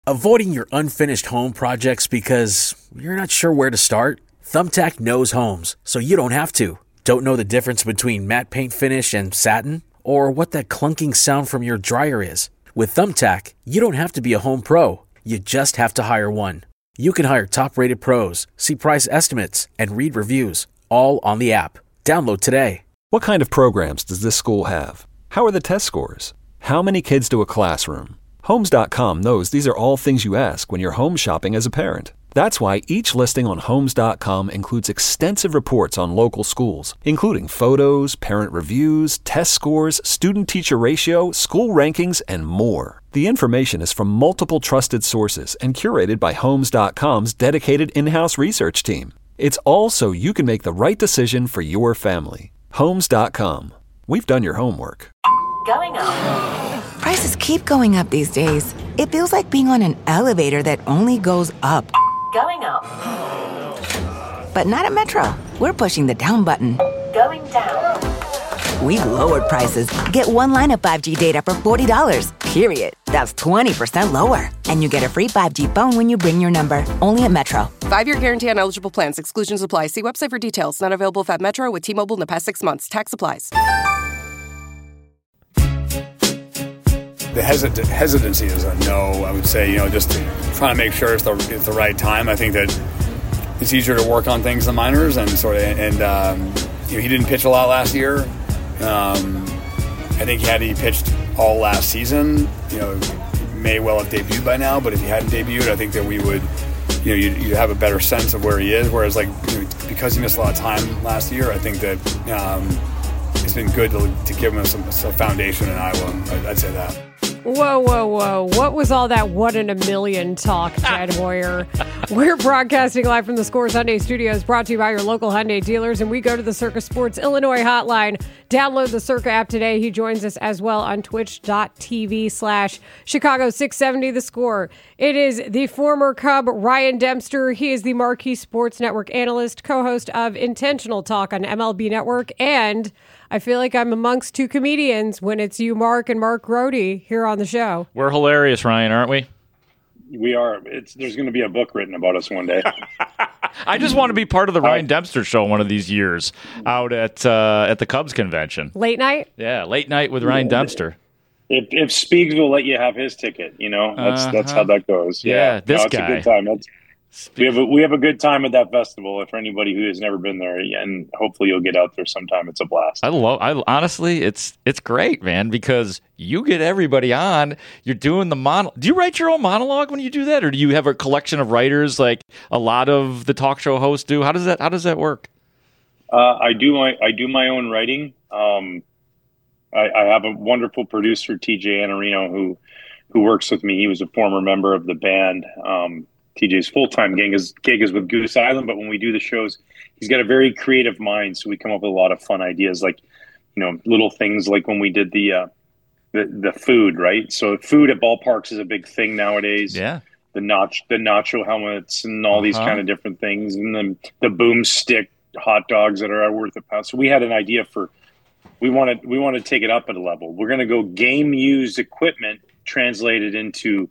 Avoiding your unfinished home projects because you're not sure where to start? Thumbtack knows homes, so you don't have to. Don't know the difference between matte paint finish and satin? Or what that clunking sound from your dryer is? With Thumbtack, you don't have to be a home pro. You just have to hire one. You can hire top-rated pros, see price estimates, and read reviews, all on the app. Download today. What kind of programs does this school have? How are the test scores? How many kids do a classroom? Homes.com knows these are all things you ask when you're home shopping as a parent. That's why each listing on Homes.com includes extensive reports on local schools, including photos, parent reviews, test scores, student-teacher ratio, school rankings, and more. The information is from multiple trusted sources and curated by Homes.com's dedicated in-house research team. It's all so you can make the right decision for your family. Homes.com. We've done your homework. Going up. Prices keep going up these days. It feels like being on an elevator that only goes up. Going up. But not at Metro. We're pushing the down button. Going down. We've lowered prices. Get one line of 5G data for $40, period. That's 20% lower. And you get a free 5G phone when you bring your number. Only at Metro. 5-year guarantee on eligible plans. Exclusions apply. See website for details. Not available if at Metro with T-Mobile in the past 6 months. Tax applies. The hesitancy is a no, I would say, just trying to make sure it's the right time. I think that it's easier to work on things in the minors and he didn't pitch a lot last year. I think had he pitched all last season, may well have debuted by now, but if he hadn't debuted, I think that we would, you'd have a better sense of where he is. Whereas because he missed a lot of time last year, I think that it's been good to give him some foundation in Iowa. I'd say that. Whoa. What was all that 1 in a million talk, Jed Hoyer? We're broadcasting live from the Scores Hyundai Studios, brought to you by your local Hyundai dealers, and we go to the Circa Sports Illinois hotline. Download the Circa app today. He joins us as well on twitch.tv/Chicago670 The Score. It is the former Cub, Ryan Dempster. He is the Marquee Sports Network analyst, co-host of Intentional Talk on MLB Network, and I feel like I'm amongst two comedians when it's you, Mark, and Mark Grody here on the show. We're hilarious, Ryan, aren't we? We are. There's going to be a book written about us one day. I just want to be part of the Ryan Dempster show one of these years out at the Cubs convention. Late night? Yeah, late night with Ryan Dempster. If Speegs will let you have his ticket, that's how that goes. Yeah, this guy. It's a good time. We have a good time at that festival. For anybody who has never been there, and hopefully you'll get out there sometime. It's a blast. Honestly, it's great, man, because you get everybody on. You're doing the monologue. Do you write your own monologue when you do that, or do you have a collection of writers like a lot of the talk show hosts do? How does that work? I do my own writing. I have a wonderful producer, TJ Anarino, who works with me. He was a former member of the band. TJ's full-time gig is with Goose Island, but when we do the shows, he's got a very creative mind, so we come up with a lot of fun ideas, like little things like when we did the food, right? So food at ballparks is a big thing nowadays. Yeah, the nacho helmets and all these kind of different things, and then the boomstick hot dogs that are worth a pound. So we had an idea we want to take it up at a level. We're going to go game used equipment translated into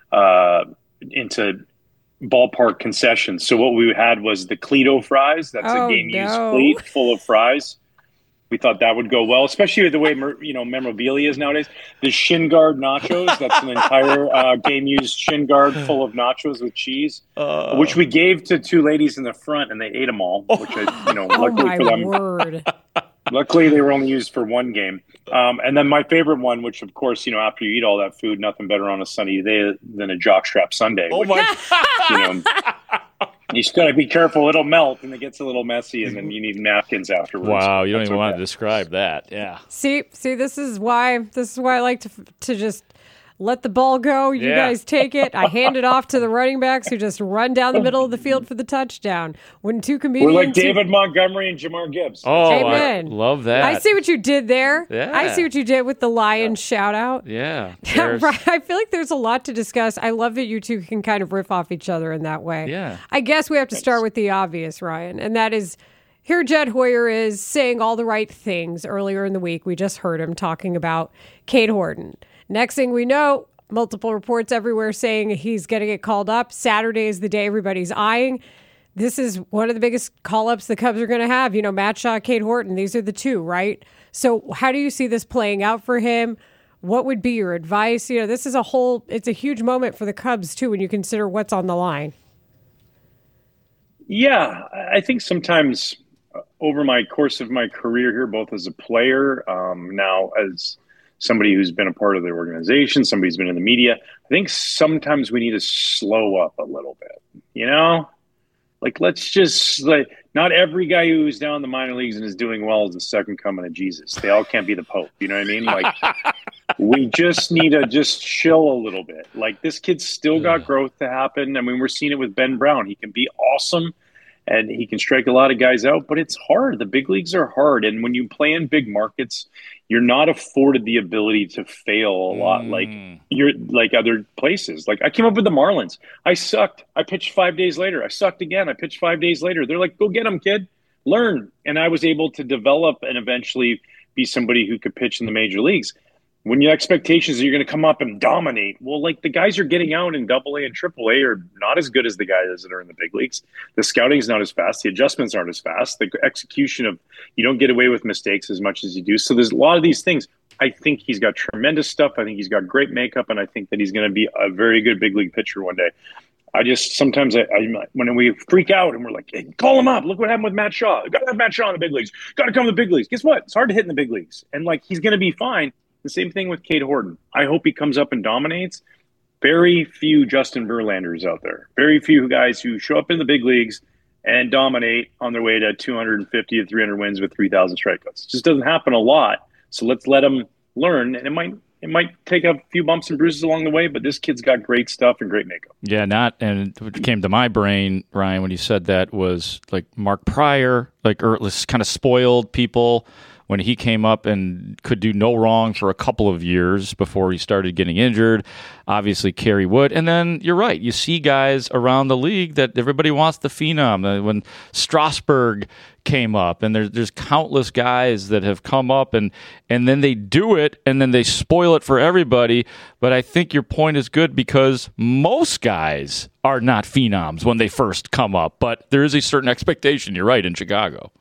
ballpark concessions. So what we had was the Cleto fries. That's a game-used plate full of fries. We thought that would go well, especially with the way memorabilia is nowadays. The shin guard nachos. That's an entire game-used shin guard full of nachos with cheese, which we gave to two ladies in the front, and they ate them all. Which luckily for them. Word. Luckily, they were only used for one game. And then my favorite one, which of course, after you eat all that food, nothing better on a sunny day than a jockstrap sundae. Oh my! You just got to be careful; it'll melt, and it gets a little messy, and then you need napkins afterwards. Wow, you don't even want to describe that. Yeah. See, this is why I like to just let the ball go. You guys take it. I hand it off to the running backs who just run down the middle of the field for the touchdown. When two comedians... We're like David Montgomery and Jamar Gibbs. Oh, Amen. I love that. I see what you did there. Yeah. I see what you did with the Lion shout out. Yeah. I feel like there's a lot to discuss. I love that you two can kind of riff off each other in that way. Yeah. I guess we have to start with the obvious, Ryan, and that is... Here Jed Hoyer is saying all the right things earlier in the week. We just heard him talking about Cade Horton. Next thing we know, multiple reports everywhere saying he's going to get called up. Saturday is the day everybody's eyeing. This is one of the biggest call-ups the Cubs are going to have. You know, Matt Shaw, Cade Horton, these are the two, right? So how do you see this playing out for him? What would be your advice? You know, this is it's a huge moment for the Cubs, too, when you consider what's on the line. Yeah, I think sometimes over my course of my career here, both as a player, now as somebody who's been a part of the organization, somebody who's been in the media, I think sometimes we need to slow up a little bit, you know? Like, let's just, not every guy who's down in the minor leagues and is doing well is the second coming of Jesus. They all can't be the Pope. You know what I mean? Like, we just need to just chill a little bit. Like, this kid's still got growth to happen. I mean, we're seeing it with Ben Brown. He can be awesome and he can strike a lot of guys out, but it's hard. The big leagues are hard. And when you play in big markets, you're not afforded the ability to fail a lot like you're like other places. Like, I came up with the Marlins. I sucked. I pitched 5 days later. I sucked again. I pitched 5 days later. They're like, go get him, kid. Learn. And I was able to develop and eventually be somebody who could pitch in the major leagues. When your expectations are you're going to come up and dominate, well, like, the guys you're getting out in AA and AAA are not as good as the guys that are in the big leagues. The scouting is not as fast. The adjustments aren't as fast. The execution of, you don't get away with mistakes as much as you do. So there's a lot of these things. I think he's got tremendous stuff. I think he's got great makeup, and I think that he's going to be a very good big league pitcher one day. I just sometimes when we freak out and we're like, hey, call him up. Look what happened with Matt Shaw. Got to have Matt Shaw in the big leagues. Got to come to the big leagues. Guess what? It's hard to hit in the big leagues. And, like, he's going to be fine. The same thing with Cade Horton. I hope he comes up and dominates. Very few Justin Verlanders out there. Very few guys who show up in the big leagues and dominate on their way to 250 to 300 wins with 3,000 strikeouts. It just doesn't happen a lot. So let's let him learn. And it might take a few bumps and bruises along the way, but this kid's got great stuff and great makeup. Yeah, and what came to my brain, Ryan, when you said that was like Mark Pryor, like kind of spoiled people when he came up and could do no wrong for a couple of years before he started getting injured. Obviously, Kerry Wood. And then you're right. You see guys around the league that everybody wants the phenom. When Strasburg came up, and there's countless guys that have come up, and then they do it, and then they spoil it for everybody. But I think your point is good because most guys are not phenoms when they first come up. But there is a certain expectation, you're right, in Chicago.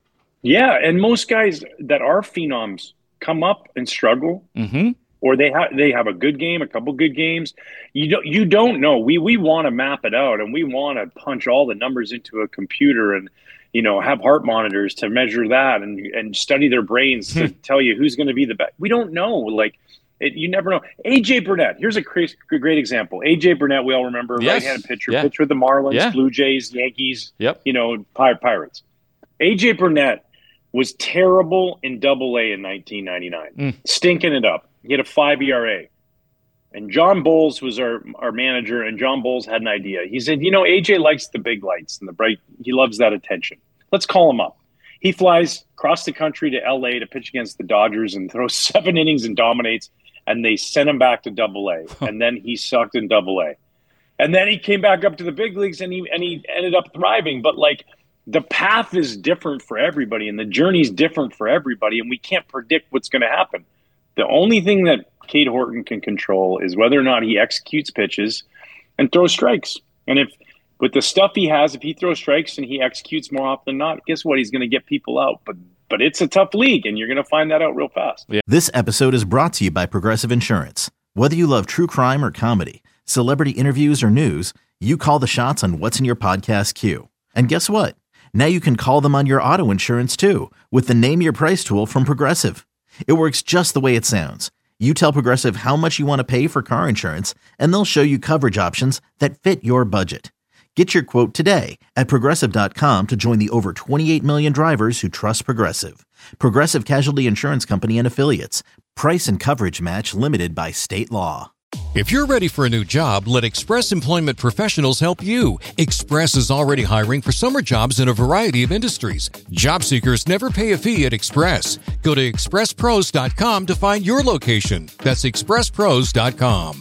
Yeah, and most guys that are phenoms come up and struggle, or they have a good game, a couple good games. You don't know. We want to map it out, and we want to punch all the numbers into a computer, and have heart monitors to measure that, and study their brains to tell you who's going to be the best. We don't know. You never know. AJ Burnett. Here's a great example. AJ Burnett. We all remember, right-handed pitcher, pitched with the Marlins, Blue Jays, Yankees. Pirates. AJ Burnett was terrible in AA in 1999, stinking it up. He had a 5 ERA. And John Bowles was our manager, and John Bowles had an idea. He said, AJ likes the big lights and the bright. He loves that attention. Let's call him up. He flies across the country to LA to pitch against the Dodgers and throws 7 innings and dominates, and they sent him back to AA. And then he sucked in AA. And then he came back up to the big leagues, and he ended up thriving. But, the path is different for everybody, and the journey is different for everybody, and we can't predict what's going to happen. The only thing that Cade Horton can control is whether or not he executes pitches and throws strikes. And if with the stuff he has, if he throws strikes and he executes more often than not, guess what? He's going to get people out. But it's a tough league, and you're going to find that out real fast. Yeah. This episode is brought to you by Progressive Insurance. Whether you love true crime or comedy, celebrity interviews or news, you call the shots on what's in your podcast queue. And guess what? Now you can call them on your auto insurance too with the Name Your Price tool from Progressive. It works just the way it sounds. You tell Progressive how much you want to pay for car insurance, and they'll show you coverage options that fit your budget. Get your quote today at Progressive.com to join the over 28 million drivers who trust Progressive. Progressive Casualty Insurance Company and Affiliates. Price and coverage match limited by state law. If you're ready for a new job, let Express Employment Professionals help you. Express is already hiring for summer jobs in a variety of industries. Job seekers never pay a fee at Express. Go to expresspros.com to find your location. That's expresspros.com.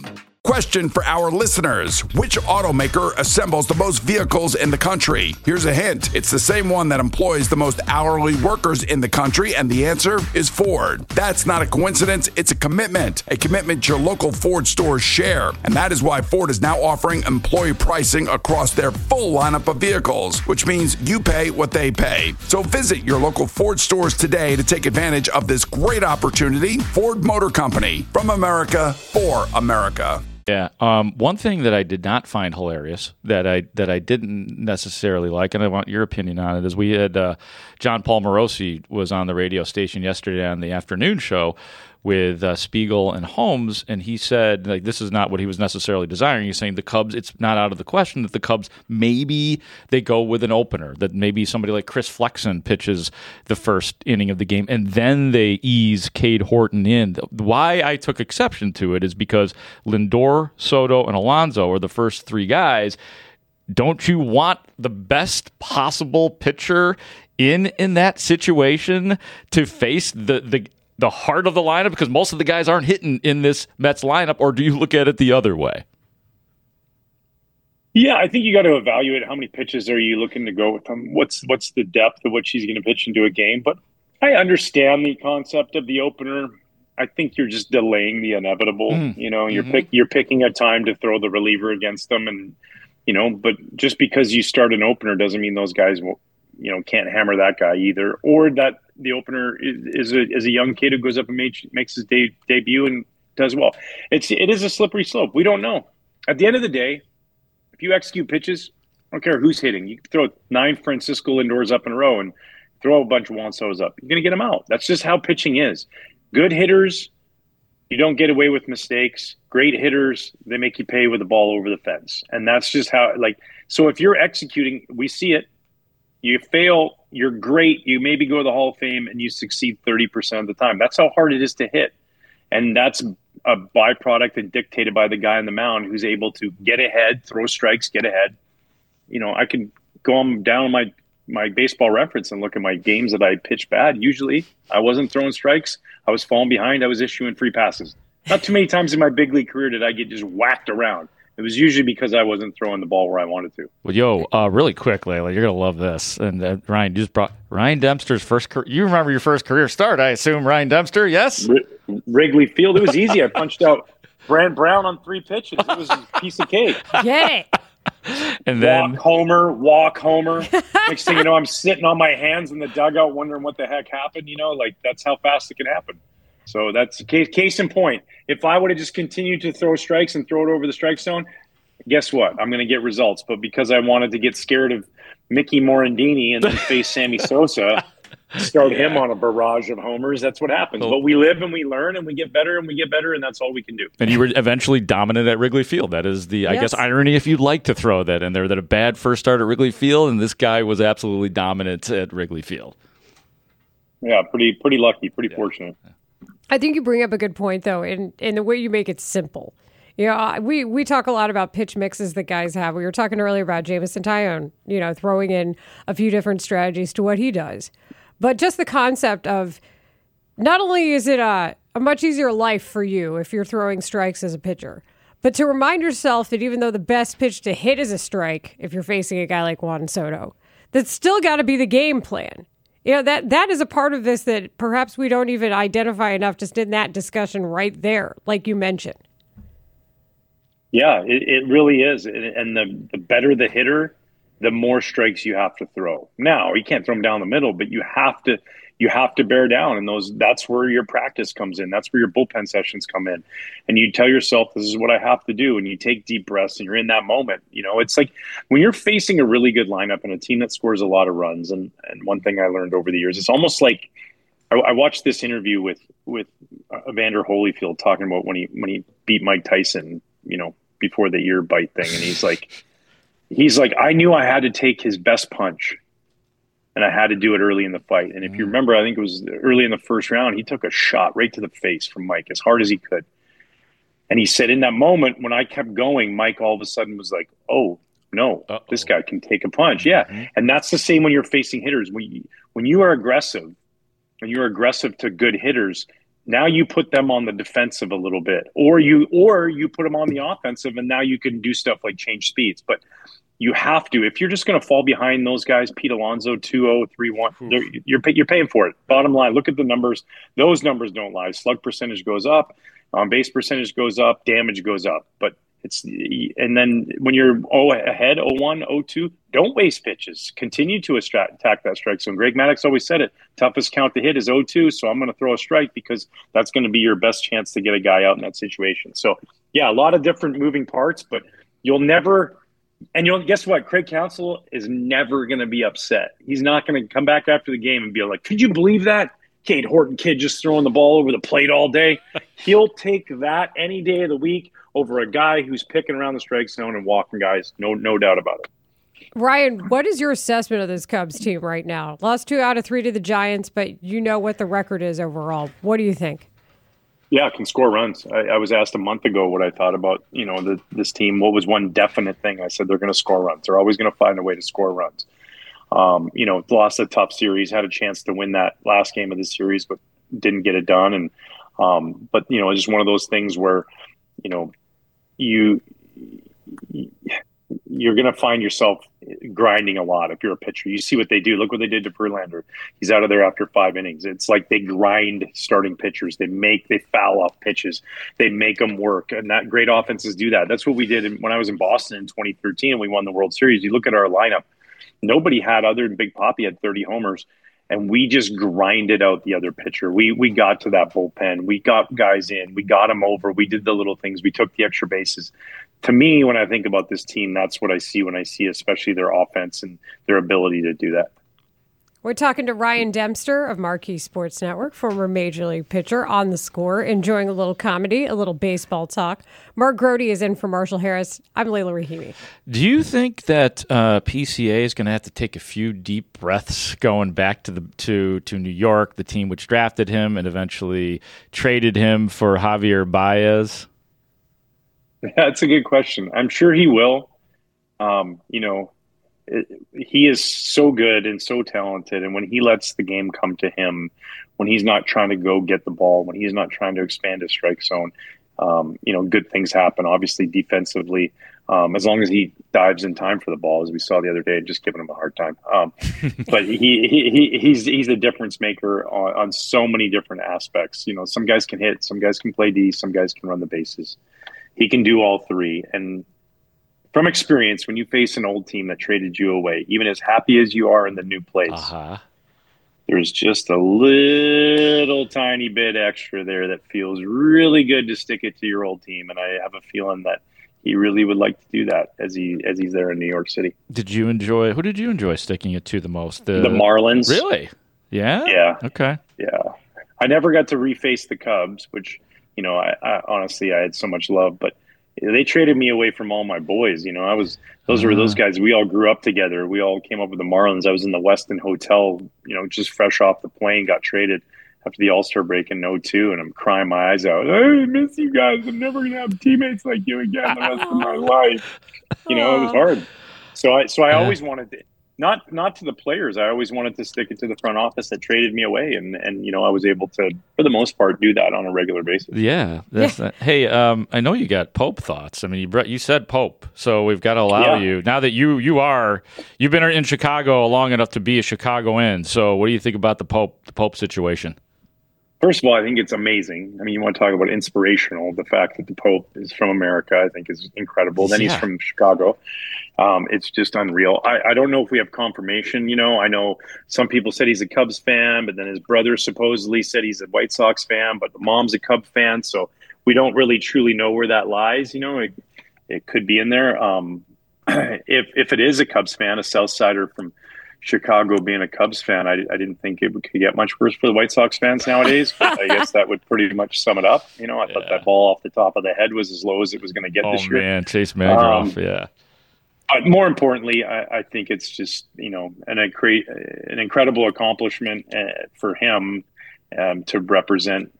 Question for our listeners. Which automaker assembles the most vehicles in the country? Here's a hint. It's the same one that employs the most hourly workers in the country, and the answer is Ford. That's not a coincidence. It's a commitment your local Ford stores share. And that is why Ford is now offering employee pricing across their full lineup of vehicles, which means you pay what they pay. So visit your local Ford stores today to take advantage of this great opportunity. Ford Motor Company, from America for America. Yeah. One thing that I did not find hilarious that I didn't necessarily like, and I want your opinion on it, is we had John Paul Morosi was on the radio station yesterday on the afternoon show with Spiegel and Holmes, and he said, like, this is not what he was necessarily desiring. He's saying the Cubs, it's not out of the question that the Cubs, maybe they go with an opener, that maybe somebody like Chris Flexen pitches the first inning of the game, and then they ease Cade Horton in. Why I took exception to it is because Lindor, Soto, and Alonso are the first three guys. Don't you want the best possible pitcher in that situation to face the heart of the lineup, because most of the guys aren't hitting in this Mets lineup, or do you look at it the other way? Yeah, I think you got to evaluate how many pitches are you looking to go with them. What's the depth of what she's going to pitch into a game? But I understand the concept of the opener. I think you're just delaying the inevitable. You're picking a time to throw the reliever against them, and but just because you start an opener doesn't mean those guys won't. Can't hammer that guy either, or that the opener is a young kid who goes up and makes his debut and does well. It is a slippery slope. We don't know. At the end of the day, if you execute pitches, I don't care who's hitting. You can throw 9 Francisco Lindors up in a row and throw a bunch of Juan Sotos up. You're going to get them out. That's just how pitching is. Good hitters, you don't get away with mistakes. Great hitters, they make you pay with the ball over the fence. And that's just how, so if you're executing, we see it. You fail, you're great. You maybe go to the Hall of Fame and you succeed 30% of the time. That's how hard it is to hit. And that's a byproduct and dictated by the guy on the mound who's able to get ahead, throw strikes, get ahead. I can go down my baseball reference and look at my games that I pitched bad. Usually I wasn't throwing strikes. I was falling behind. I was issuing free passes. Not too many times in my big league career did I get just whacked around. It was usually because I wasn't throwing the ball where I wanted to. Well, really quick, Layla, you're going to love this. And Ryan, you just brought Ryan Dempster's first career. You remember your first career start, I assume, Ryan Dempster, yes? Wrigley Field. It was easy. I punched out Brant Brown on 3 pitches. It was a piece of cake. Get it. And then walk homer. Next thing you know, I'm sitting on my hands in the dugout wondering what the heck happened. That's how fast it can happen. So that's case in point. If I would have just continued to throw strikes and throw it over the strike zone, guess what? I'm going to get results. But because I wanted to get scared of Mickey Morandini and then face Sammy Sosa, start him on a barrage of homers, that's what happens. But we live and we learn and we get better, and that's all we can do. And you were eventually dominant at Wrigley Field. That is the, I guess, irony, if you'd like to throw that in there, that a bad first start at Wrigley Field, and this guy was absolutely dominant at Wrigley Field. Yeah, pretty lucky, pretty fortunate. I think you bring up a good point, though, in the way you make it simple. We talk a lot about pitch mixes that guys have. We were talking earlier about Jameson Taillon, throwing in a few different strategies to what he does. But just the concept of not only is it a much easier life for you if you're throwing strikes as a pitcher, but to remind yourself that even though the best pitch to hit is a strike, if you're facing a guy like Juan Soto, that's still got to be the game plan. That is a part of this that perhaps we don't even identify enough just in that discussion right there, like you mentioned. Yeah, it really is. And the better the hitter, the more strikes you have to throw. Now, you can't throw them down the middle, but you have to bear down. And that's where your practice comes in. That's where your bullpen sessions come in. And you tell yourself, this is what I have to do. And you take deep breaths and you're in that moment. It's like when you're facing a really good lineup and a team that scores a lot of runs. And one thing I learned over the years, it's almost like I watched this interview with Evander Holyfield talking about when he beat Mike Tyson, before the ear bite thing. And he's like, I knew I had to take his best punch and I had to do it early in the fight. And if you remember, I think it was early in the first round, he took a shot right to the face from Mike as hard as he could. And he said in that moment, when I kept going, Mike all of a sudden was like, oh no, this guy can take a punch. Yeah. Mm-hmm. And that's the same when you're facing hitters. When you are aggressive, when you're aggressive to good hitters, Now you put them on the defensive a little bit, or you put them on the offensive, and now you can do stuff like change speeds. But you have to, if you're just going to fall behind those guys, Pete Alonso 2-0, 3-1, you're paying for it. Bottom line, look at the numbers. Those numbers don't lie. Slug percentage goes up, base percentage goes up, damage goes up. But and then when you're ahead, 0-1, 0-2, don't waste pitches. Continue to attack that strike zone. Greg Maddux always said it. Toughest count to hit is 0-2, so I'm going to throw a strike because that's going to be your best chance to get a guy out in that situation. So, yeah, a lot of different moving parts, but you'll never – and guess what? Craig Counsell is never going to be upset. He's not going to come back after the game and be like, could you believe that? Cade Horton kid just throwing the ball over the plate all day. He'll take that any day of the week over a guy who's picking around the strike zone and walking guys. No doubt about it. Ryan, what is your assessment of this Cubs team right now? Lost 2 out of 3 to the Giants, but you know what the record is overall. What do you think? Yeah, can score runs. I was asked a month ago what I thought about, this team. What was one definite thing? I said they're going to score runs. They're always going to find a way to score runs. Lost a tough series, had a chance to win that last game of the series, but didn't get it done. And but it's just one of those things where you're going to find yourself grinding a lot if you're a pitcher. You see what they do. Look what they did to Verlander. He's out of there after 5 innings. It's like they grind starting pitchers. They foul off pitches. They make them work. And that great offenses do that. That's what we did when I was in Boston in 2013 and we won the World Series. You look at our lineup. Nobody had, other than Big Papi, had 30 homers. And we just grinded out the other pitcher. We got to that bullpen. We got guys in. We got them over. We did the little things. We took the extra bases. To me, when I think about this team, that's what I see when I see especially their offense and their ability to do that. We're talking to Ryan Dempster of Marquee Sports Network, former Major League pitcher, on The Score, enjoying a little comedy, a little baseball talk. Mark Grody is in for Marshall Harris. I'm Layla Rahimi. Do you think that PCA is going to have to take a few deep breaths going back to New York, the team which drafted him and eventually traded him for Javier Baez? That's a good question. I'm sure he will. He is so good and so talented. And when he lets the game come to him, when he's not trying to go get the ball, when he's not trying to expand his strike zone, good things happen. Obviously, defensively, as long as he dives in time for the ball, as we saw the other day, just giving him a hard time. But he's a difference maker on so many different aspects. Some guys can hit, some guys can play D, some guys can run the bases. He can do all three. And from experience, when you face an old team that traded you away, even as happy as you are in the new place, there's just a little tiny bit extra there that feels really good to stick it to your old team. And I have a feeling that he really would like to do that as he's there in New York City. Who did you enjoy sticking it to the most? The Marlins. Really? Yeah? Yeah. Okay. Yeah. I never got to reface the Cubs, which, I honestly, I had so much love, but they traded me away from all my boys. Those were those guys. We all grew up together. We all came up with the Marlins. I was in the Westin Hotel, just fresh off the plane, got traded after the All-Star break in 2002, and I'm crying my eyes out. I miss you guys. I'm never going to have teammates like you again the rest of my life. It was hard. So I always wanted to, not to the players. I always wanted to stick it to the front office that traded me away. And I was able to, for the most part, do that on a regular basis. Yeah. Hey, I know you got Pope thoughts. I mean, you said Pope, so we've got to allow you, now that you've been in Chicago long enough to be a Chicagoan. So what do you think about the Pope situation? First of all, I think it's amazing. I mean, you want to talk about inspirational. The fact that the Pope is from America, I think, is incredible. Then he's from Chicago. It's just unreal. I don't know if we have confirmation. I know some people said he's a Cubs fan, but then his brother supposedly said he's a White Sox fan, but the mom's a Cub fan. So we don't really truly know where that lies. It could be in there. If it is a Cubs fan, a South Sider from Chicago being a Cubs fan, I didn't think it could get much worse for the White Sox fans nowadays, but I guess that would pretty much sum it up. I thought that ball off the top of the head was as low as it was going to get this year. Oh, man, Chase Magdaroff, yeah. But more importantly, I think it's just, an incredible accomplishment for him to represent,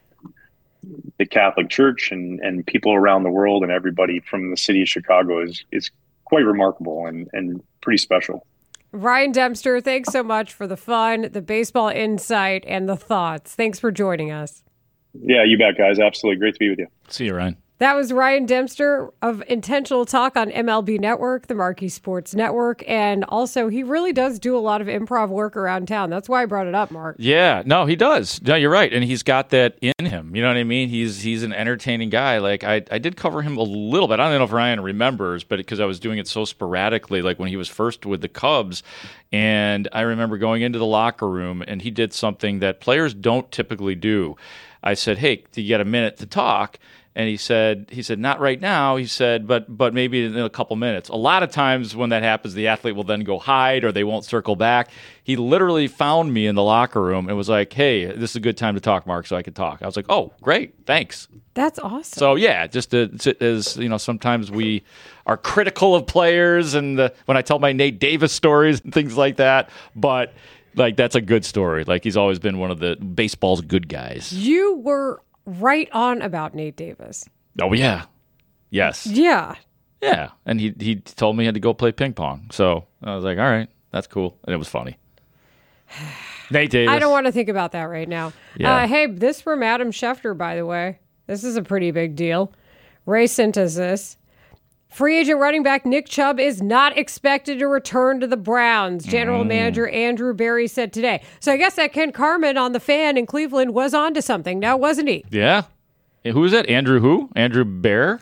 the Catholic Church and people around the world and everybody from the city of Chicago is quite remarkable and pretty special. Ryan Dempster, thanks so much for the fun, the baseball insight, and the thoughts. Thanks for joining us. Yeah, you bet, guys. Absolutely. Great to be with you. See you, Ryan. That was Ryan Dempster of Intentional Talk on MLB Network, the Marquee Sports Network. And also, he really does do a lot of improv work around town. That's why I brought it up, Mark. Yeah, no, he does. No, you're right. And he's got that in him. You know what I mean? He's an entertaining guy. Like, I did cover him a little bit. I don't know if Ryan remembers, but because I was doing it so sporadically, like when he was first with the Cubs. And I remember going into the locker room, and he did something that players don't typically do. I said, hey, do you get a minute to talk? And he said, not right now. He said, but maybe in a couple minutes. A lot of times when that happens, the athlete will then go hide or they won't circle back. He literally found me in the locker room and was like, hey, this is a good time to talk, Mark, so I can talk. I was like, oh, great, thanks. That's awesome. So, yeah, just as you know, sometimes we are critical of players and when I tell my Nate Davis stories and things like that, but like that's a good story. Like he's always been one of the baseball's good guys. You were right on about Nate Davis. Oh, yeah. Yes. Yeah. Yeah. And he told me he had to go play ping pong. So I was like, all right, that's cool. And it was funny. Nate Davis. I don't want to think about that right now. Yeah. Hey, this from Adam Schefter, by the way. This is a pretty big deal. Ray sent us this. Free agent running back Nick Chubb is not expected to return to the Browns, General Manager Andrew Berry said today. So I guess that Ken Carman on The Fan in Cleveland was onto something now, wasn't he? Yeah. Who is that? Andrew who? Andrew Bear?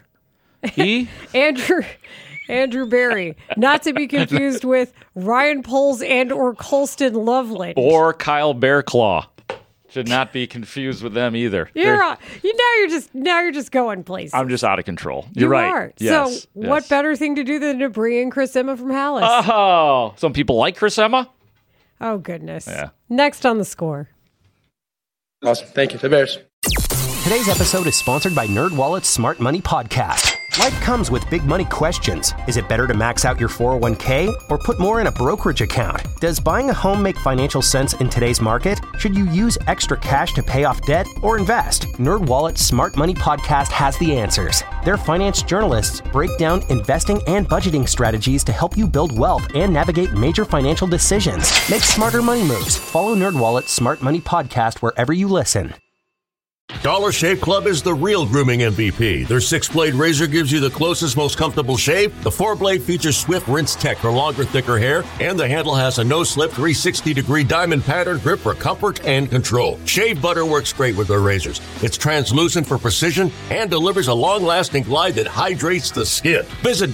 Andrew Berry. Not to be confused with Ryan Poles and or Colston Loveland. Or Kyle Bearclaw. Should not be confused with them either. Now you're just going places. I'm just out of control. You're right. Are. Yes, so what better thing to do than to bring in Chris Emma from Hallis? Oh, some people like Chris Emma? Oh, goodness. Yeah. Next on The Score. Awesome. Thank you. The Bears. Today's episode is sponsored by NerdWallet's Smart Money Podcast. Life comes with big money questions. Is it better to max out your 401k or put more in a brokerage account? Does buying a home make financial sense in today's market? Should you use extra cash to pay off debt or invest? NerdWallet's Smart Money Podcast has the answers. Their finance journalists break down investing and budgeting strategies to help you build wealth and navigate major financial decisions. Make smarter money moves. Follow NerdWallet's Smart Money Podcast wherever you listen. Dollar Shave Club is the real grooming MVP. Their 6-blade razor gives you the closest, most comfortable shave. The 4-blade features Swift Rinse Tech for longer, thicker hair. And the handle has a no-slip 360-degree diamond pattern grip for comfort and control. Shave butter works great with their razors. It's translucent for precision and delivers a long-lasting glide that hydrates the skin. Visit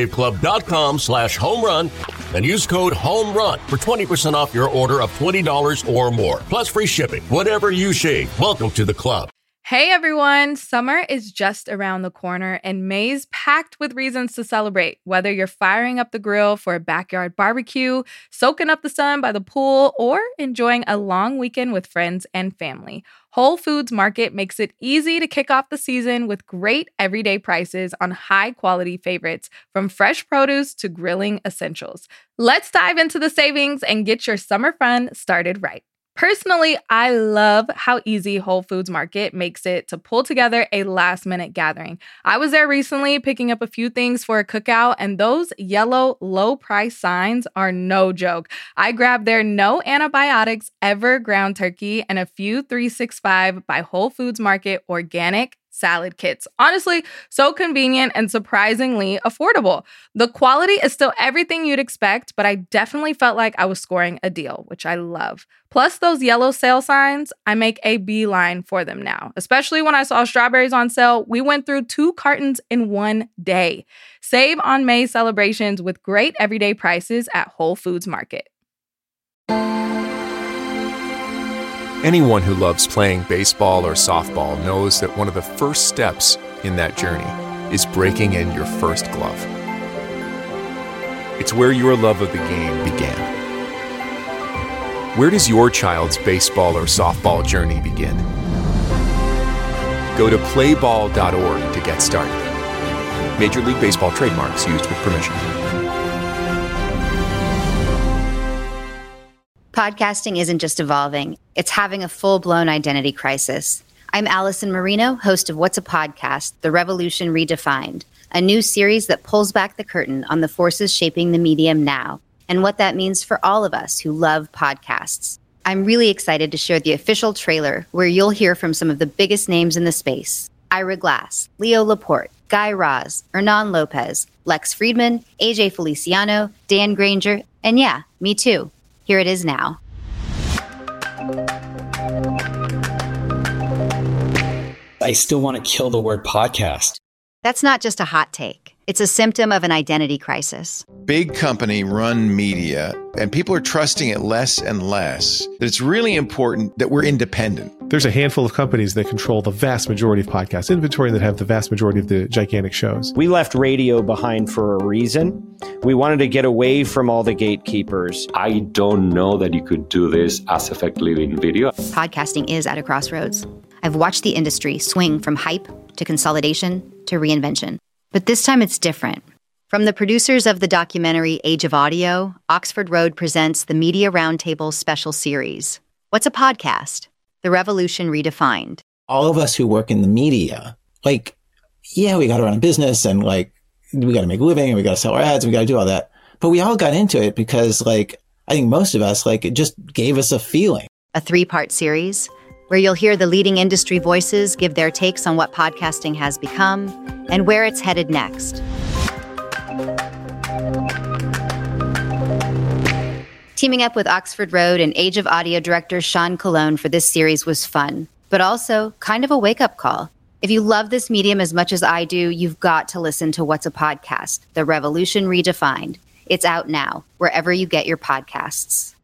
DollarShaveClub.com/homerun and use code HOMERUN for 20% off your order of $20 or more. Plus free shipping. Whatever you shave, welcome to the club. Hey everyone, summer is just around the corner and May's packed with reasons to celebrate. Whether you're firing up the grill for a backyard barbecue, soaking up the sun by the pool, or enjoying a long weekend with friends and family, Whole Foods Market makes it easy to kick off the season with great everyday prices on high-quality favorites, from fresh produce to grilling essentials. Let's dive into the savings and get your summer fun started right. Personally, I love how easy Whole Foods Market makes it to pull together a last-minute gathering. I was there recently picking up a few things for a cookout, and those yellow low-price signs are no joke. I grabbed their no antibiotics ever ground turkey and a few 365 by Whole Foods Market organic salad kits. Honestly, so convenient and surprisingly affordable. The quality is still everything you'd expect, but I definitely felt like I was scoring a deal, which I love. Plus those yellow sale signs, I make a beeline for them now. Especially when I saw strawberries on sale, we went through 2 cartons in one day. Save on May celebrations with great everyday prices at Whole Foods Market. Anyone who loves playing baseball or softball knows that one of the first steps in that journey is breaking in your first glove. It's where your love of the game began. Where does your child's baseball or softball journey begin? Go to playball.org to get started. Major League Baseball trademarks used with permission. Podcasting isn't just evolving, it's having a full-blown identity crisis. I'm Allison Marino, host of What's a Podcast? The Revolution Redefined, a new series that pulls back the curtain on the forces shaping the medium now and what that means for all of us who love podcasts. I'm really excited to share the official trailer where you'll hear from some of the biggest names in the space. Ira Glass, Leo Laporte, Guy Raz, Hernan Lopez, Lex Friedman, AJ Feliciano, Dan Granger, and yeah, me too. Here it is now. I still want to kill the word podcast. That's not just a hot take. It's a symptom of an identity crisis. Big company run media, and people are trusting it less and less. That it's really important that we're independent. There's a handful of companies that control the vast majority of podcast inventory that have the vast majority of the gigantic shows. We left radio behind for a reason. We wanted to get away from all the gatekeepers. I don't know that you could do this as effectively in video. Podcasting is at a crossroads. I've watched the industry swing from hype to consolidation to reinvention. But this time it's different. From the producers of the documentary Age of Audio, Oxford Road presents the Media Roundtable special series. What's a podcast? The Revolution Redefined. All of us who work in the media, we got to run a business and we got to make a living and we got to sell our ads and we got to do all that. But we all got into it because I think most of us, it just gave us a feeling. A 3-part series where you'll hear the leading industry voices give their takes on what podcasting has become and where it's headed next. Teaming up with Oxford Road and Age of Audio director Sean Colon for this series was fun, but also kind of a wake-up call. If you love this medium as much as I do, you've got to listen to What's a Podcast? The Revolution Redefined. It's out now, wherever you get your podcasts.